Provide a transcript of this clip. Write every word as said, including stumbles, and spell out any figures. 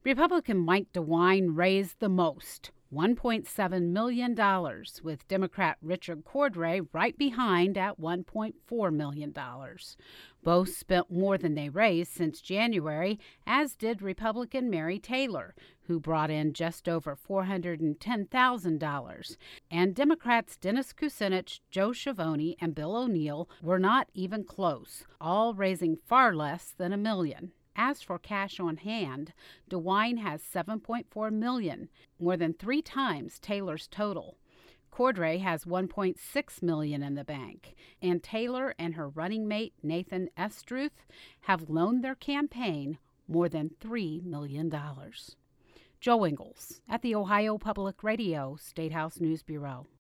Republican Mike DeWine raised the most, one point seven million dollars, with Democrat Richard Cordray right behind at one point four million dollars. Both spent more than they raised since January, as did Republican Mary Taylor, who brought in just over four hundred ten thousand dollars. And Democrats Dennis Kucinich, Joe Schiavone, and Bill O'Neill were not even close, all raising far less than a million. As for cash on hand, DeWine has seven point four million dollars, more than three times Taylor's total. Cordray has one point six million dollars in the bank, and Taylor and her running mate Nathan Estruth have loaned their campaign more than three million dollars. Joe Ingles at the Ohio Public Radio State House News Bureau.